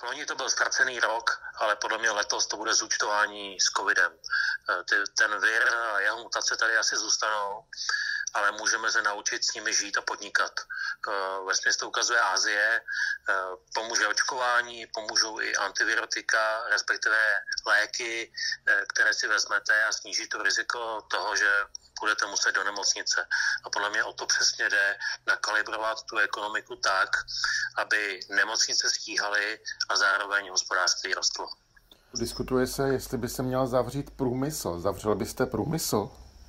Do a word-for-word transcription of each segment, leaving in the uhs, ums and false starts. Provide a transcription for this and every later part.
Loni to byl ztracený rok, ale podle mě letos to bude zúčtování s covidem. Ten vir a jeho mutace tady asi zůstanou, ale můžeme se naučit s nimi žít a podnikat. Vesměs to ukazuje Asie, pomůže očkování, pomůžou i antivirotika, respektive léky, které si vezmete a sníží to riziko toho, že budete muset do nemocnice. A podle mě o to přesně jde, nakalibrovat tu ekonomiku tak, aby nemocnice stíhaly a zároveň hospodářství rostlo. Diskutuje se, jestli by se měl zavřít průmysl. Zavřel byste průmysl?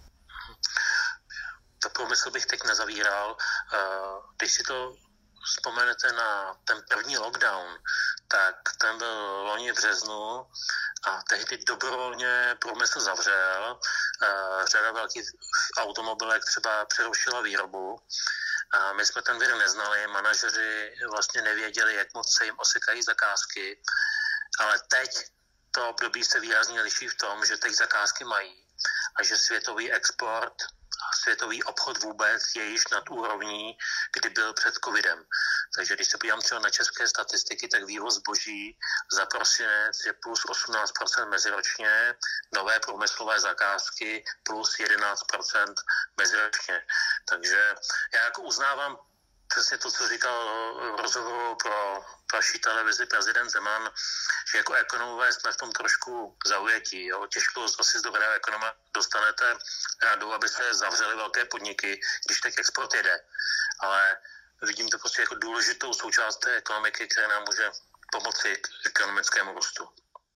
To průmysl bych teď nezavíral. Když si to vzpomenete na ten první lockdown, tak ten byl loni v březnu a tehdy dobrovolně průmysl zavřel. Řada velkých automobilek třeba přerušila výrobu. A my jsme ten vir neznali, manažeři vlastně nevěděli, jak moc se jim osekají zakázky, ale teď to období se výrazně liší v tom, že teď zakázky mají a že světový export a světový obchod vůbec je již nad úrovní, kdy byl před covidem. Takže když se podívám třeba na české statistiky, tak vývoz zboží za prosinec je plus osmnáct procent meziročně, nové průmyslové zakázky plus jedenáct procent meziročně. Takže já jako uznávám přesně to, co říkal v rozhovoru pro vaší televizi prezident Zeman, že jako ekonomové jsme v tom trošku zaujetí. Jo. Těžko asi z dobrého ekonoma dostanete radu, aby se zavřely velké podniky, když tak export jede. Ale vidím to prostě jako důležitou součást té ekonomiky, která nám může pomoci k ekonomickému růstu.